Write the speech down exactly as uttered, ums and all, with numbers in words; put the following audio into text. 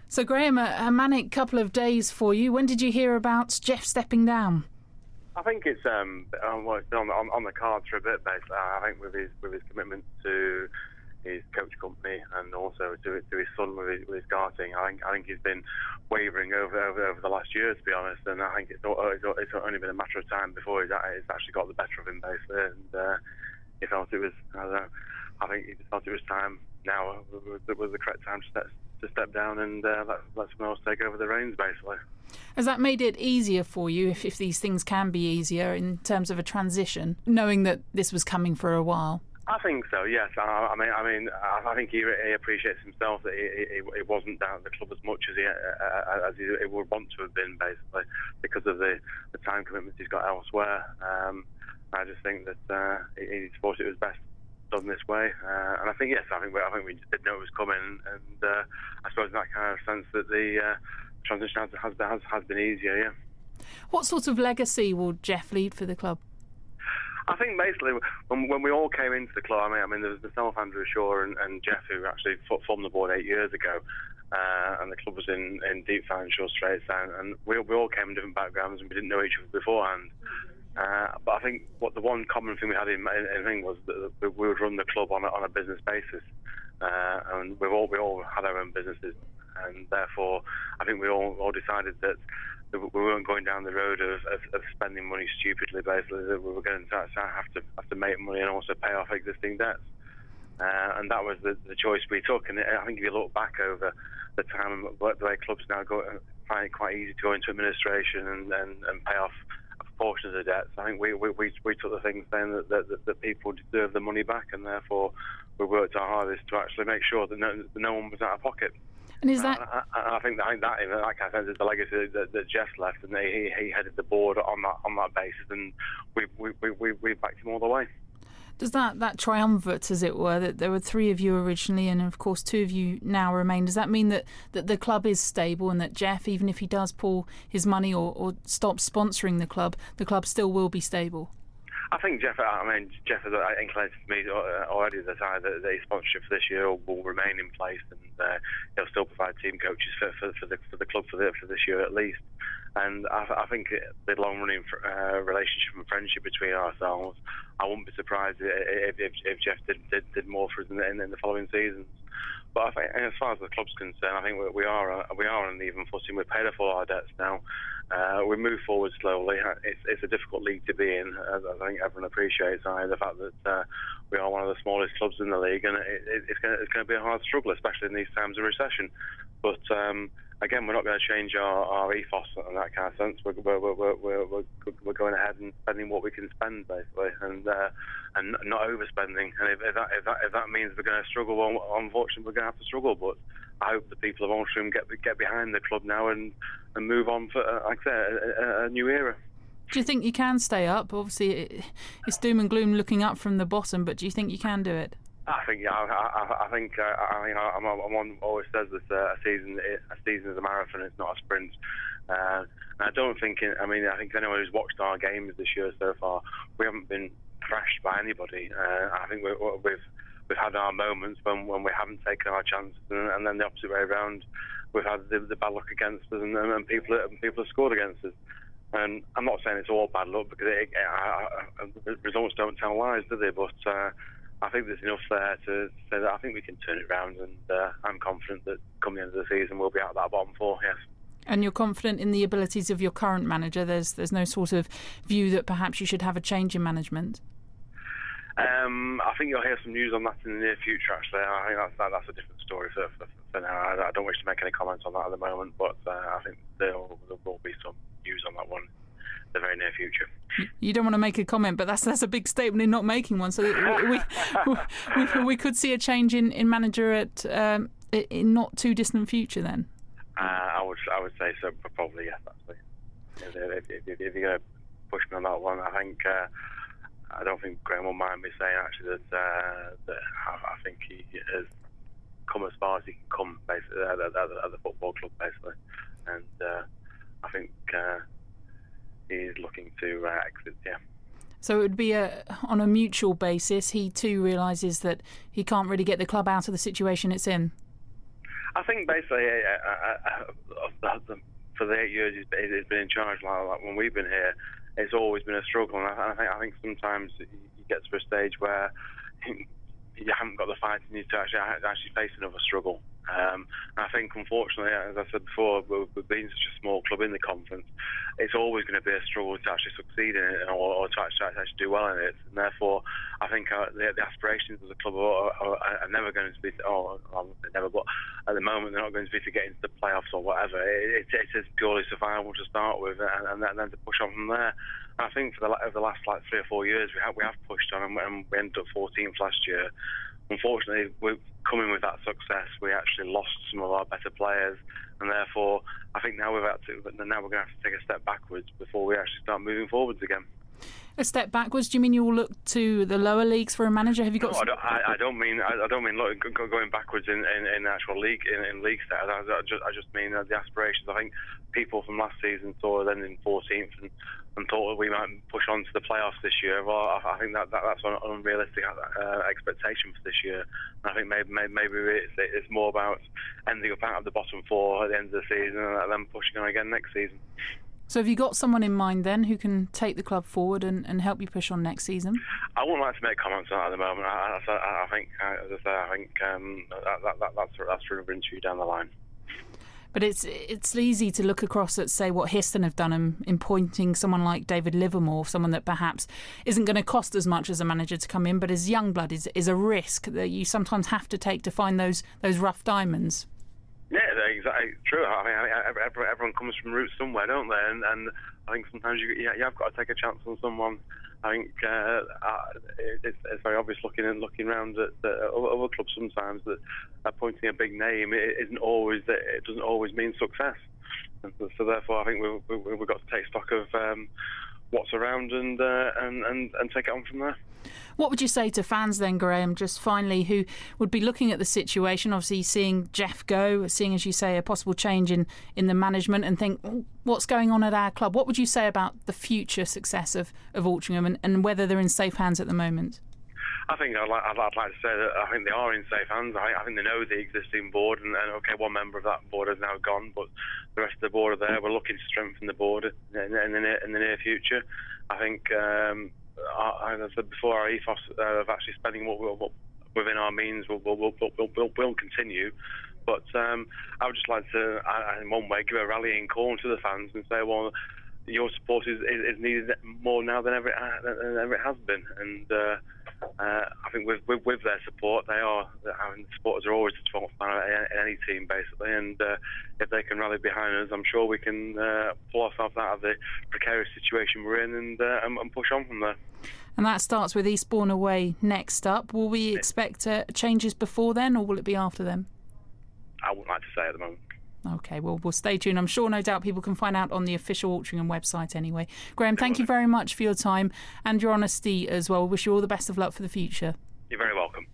So, Graham, a, a manic couple of days for you. When did you hear about Jeff stepping down? I think it's um on, on, on the cards for a bit, basically. I think with his with his commitment to his coach company and also to, to his son with his, with his karting, I think I think he's been wavering over, over over the last year, to be honest. And I think it's it's only been a matter of time before he's actually got the better of him, basically. And uh, he felt it was I don't know. I think he felt it was time now was, was the correct time to step to step down and uh, let let someone else take over the reins, basically. Has that made it easier for you, if, if these things can be easier in terms of a transition, knowing that this was coming for a while? I think so. Yes. I, I mean, I mean, I think he, he appreciates himself that he, he, he wasn't down at the club as much as he uh, as he, he would want to have been, basically, because of the, the time commitments he's got elsewhere. Um, I just think that uh, he, he thought it was best done this way, uh, and I think yes, I think we, I think we did know it was coming, and uh, I suppose in that kind of sense that the uh, transition has, has has has been easier. Yeah. What sort of legacy will Jeff leave for the club? I think basically when, when we all came into the club, I mean, I mean there was myself, Andrew Shaw, and, and Jeff, who actually formed the board eight years ago, uh, and the club was in, in deep financial straits, and, and we, we all came in different backgrounds, and we didn't know each other beforehand. Uh, but I think what the one common thing we had in, in, in thing was that we would run the club on a, on a business basis, uh, and we've all we all had our own businesses, and therefore I think we all, all decided that we weren't going down the road of, of, of spending money stupidly. Basically, that we were going to have to have to make money and also pay off existing debts, uh, and that was the, the choice we took. And I think if you look back over the time, the way clubs now go, find it quite easy to go into administration and, and, and pay off portion of the debts. I think we we, we, we took the thing saying that, that, that people deserve the money back, and therefore we worked our hardest to actually make sure that no, that no one was out of pocket. And is that? Uh, I, I think that, I think that, like I said, is the legacy that, that Jeff left, and he, he headed the board on that on that basis, and we we we we, we backed him all the way. Does that, that triumvirate, as it were, that there were three of you originally and, of course, two of you now remain, does that mean that, that the club is stable and that Jeff, even if he does pull his money or, or stop sponsoring the club, the club still will be stable? I think Jeff, I mean, Jeff has inclinated to me already that the, the sponsorship for this year will remain in place, and uh, he'll still provide team coaches for, for, for, the, for the club for, the, for this year at least. And I, I think the long-running uh, relationship and friendship between ourselves, I wouldn't be surprised if, if, if Jeff did, did, did more for us in the, in the following seasons. But I think, as far as the club's concerned, I think we are we are on an even footing. We've paid off all our debts now. Uh, we move forward slowly. It's, it's a difficult league to be in, as I think everyone appreciates. I, the fact that uh, we are one of the smallest clubs in the league, and it, it, it's going to be a hard struggle, especially in these times of recession. But um, again, we're not going to change our, our ethos in that kind of sense. We're, we're, we're, we're, we're, we're going ahead and spending what we can spend, basically, and uh, and not overspending. And if, if, that, if, that, if that means we're going to struggle, well, unfortunately, we're going to have to struggle. But I hope the people of Altrincham get get behind the club now and, and move on for, uh, like I say, a, a, a new era. Do you think you can stay up? Obviously, it, it's doom and gloom looking up from the bottom, but do you think you can do it? I think, yeah, I, I, I think, uh, I mean, I'm, I'm one who always says that uh, a season, a season is a marathon. It's not a sprint. Uh, and I don't think, I mean, I think anyone who's watched our games this year so far, we haven't been thrashed by anybody. Uh, I think we, we've we've had our moments when, when we haven't taken our chances, and, and then the opposite way around, we've had the, the bad luck against us, and, and people and people have scored against us. And I'm not saying it's all bad luck, because it, I, I, the results don't tell lies, do they? But uh, I think there's enough there to say that I think we can turn it around, and uh, I'm confident that come the end of the season we'll be out of that bottom four, yes. And you're confident in the abilities of your current manager? There's there's no sort of view that perhaps you should have a change in management? Um, I think you'll hear some news on that in the near future, actually. I think that's, that, that's a different story for, for, for now. I, I don't wish to make any comments on that at the moment, but uh, I think there will, there will be some news on that one in the very near future. You don't want to make a comment, but that's that's a big statement in not making one. So we we, we, we could see a change in, in manager at um, in not too distant future then? Uh, I would I would say so, probably, yes, actually. If, if, if, if you're going to push me on that one, I think... Uh, I don't think Graham will mind me saying actually that uh, that I, I think he has come as far as he can come, basically, at, at, at the football club, basically, and uh, I think uh, he's looking to uh, exit. Yeah. So it would be a on a mutual basis. He too realises that he can't really get the club out of the situation it's in. I think basically uh, uh, uh, for the eight years he's been in charge, like, like when we've been here, it's always been a struggle. And I, I think I think sometimes you get to a stage where you haven't got the fight in you to actually actually face another struggle. Um, and I think, unfortunately, as I said before, with being such a small club in the conference, it's always going to be a struggle to actually succeed in it or, or to, actually, to actually do well in it. And therefore, I think uh, the, the aspirations of the club are, are, are never going to be, or well, never, but at the moment they're not going to be to get into the playoffs or whatever. It, it, it is purely survival to start with, and, and, then, and then to push on from there. And I think for the, over the last like three or four years, we have we have pushed on, and, and we ended up fourteenth last year. Unfortunately, we're coming with that success. We actually lost some of our better players, and therefore, I think now we've had to. Now we're going to have to take a step backwards before we actually start moving forwards again. A step backwards? Do you mean you will look to the lower leagues for a manager? Have you got? No, I, don't, I, I don't mean. I, I don't mean look, going backwards in, in, in actual league in, in league stats. I, I just I just mean uh, the aspirations. I think people from last season saw us ending fourteenth and, and thought that we might push on to the playoffs this year. Well, I, I think that, that that's an unrealistic uh, expectation for this year. And I think maybe maybe, maybe it's, it's more about ending up out of the bottom four at the end of the season and then pushing on again next season. So have you got someone in mind then who can take the club forward and, and help you push on next season? I wouldn't like to make comments on that at the moment. I, I, I think, as I say, I think um, that, that, that, that's that's for another interview down the line. But it's it's easy to look across at, say, what Histon have done in, in pointing someone like David Livermore, someone that perhaps isn't going to cost as much as a manager to come in, but as young blood is is a risk that you sometimes have to take to find those those rough diamonds. Yeah, exactly. True. I mean, everyone comes from roots somewhere, don't they? And, and I think sometimes you, you have got to take a chance on someone. I think uh, it's, it's very obvious looking and looking around at, at other clubs sometimes that appointing a big name it isn't always it doesn't always mean success. And so, so therefore, I think we've, we've got to take stock of um, what's around and, uh, and and and take it on from there. What would you say to fans then, Graham, just finally, who would be looking at the situation, obviously seeing Jeff go, seeing, as you say, a possible change in, in the management and think, oh, what's going on at our club? What would you say about the future success of, of Altrincham and, and whether they're in safe hands at the moment? I think I'd like, I'd like to say that I think they are in safe hands. I, I think they know the existing board, and, and okay, one member of that board has now gone, but the rest of the board are there. We're looking to strengthen the board in, in, the, near, in the near future. I think... Um, as I said before, our ethos uh, of actually spending what we'll, what within our means will will will will, will, will continue. But um, I would just like to, uh, in one way, give a rallying call to the fans and say, well, your support is, is, is needed more now than ever, uh, than ever it has been. And uh, uh, I think with, with with their support, they are. I mean, supporters are always the twelfth man in any team, basically. And uh, if they can rally behind us, I'm sure we can uh, pull ourselves out of the precarious situation we're in and, uh, and, and push on from there. And that starts with Eastbourne away next up. Will we expect uh, changes before then, or will it be after them? I wouldn't like to say at the moment. OK, well, we'll stay tuned. I'm sure, no doubt, people can find out on the official Altrincham website anyway. Graham, thank you very much for your time and your honesty as well. Wish you all the best of luck for the future. You're very welcome.